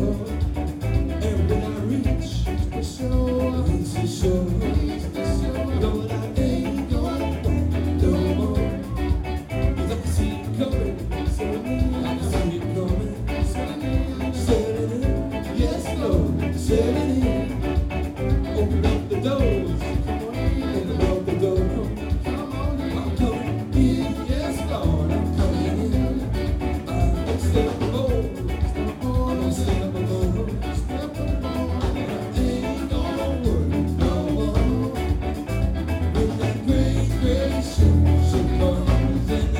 And when I reach the shore, Lord, I ain't going no more. 'Cause I can see it coming, I can see it coming. Setting in, yes, Lord, setting in. Open up the doors, open up the door. I'm coming in, yes, Lord, I'm coming in. I'm unstoppable, I'm unstoppable. I ain't gonna worry no more. When that great, great show comes in.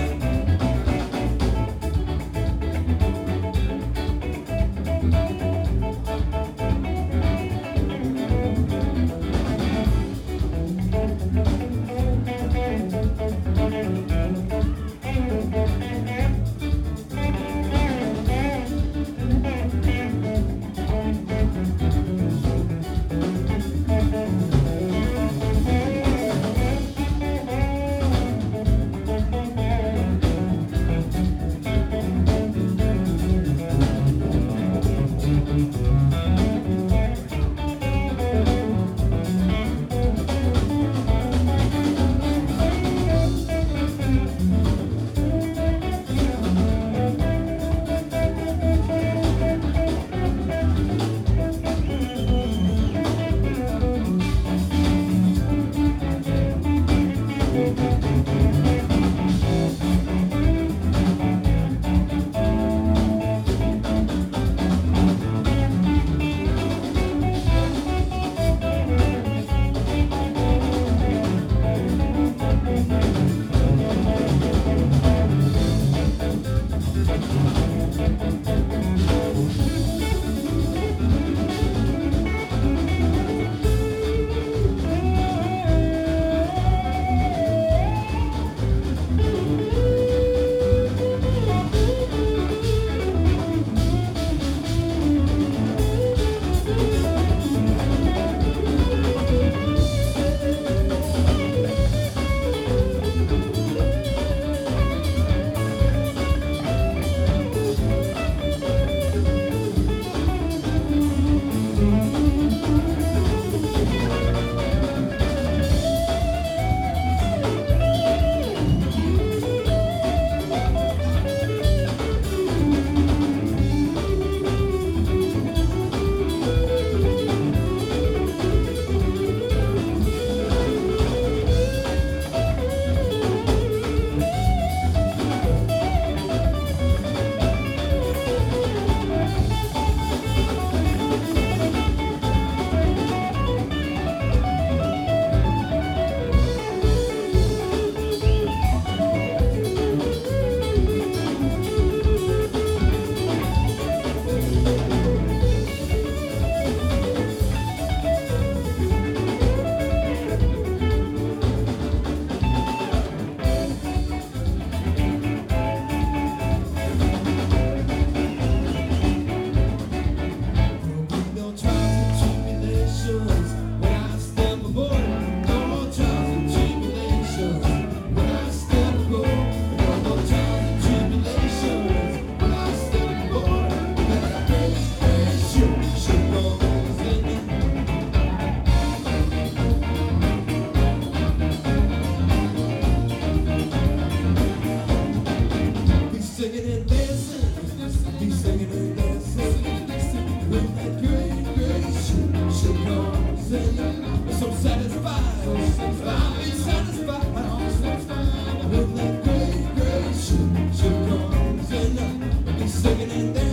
Singing and dancing, be singing and dancing. When that great, great show comes in, I'm so satisfied, I'll be satisfied. When that great, great show comes in, be singing and dancing.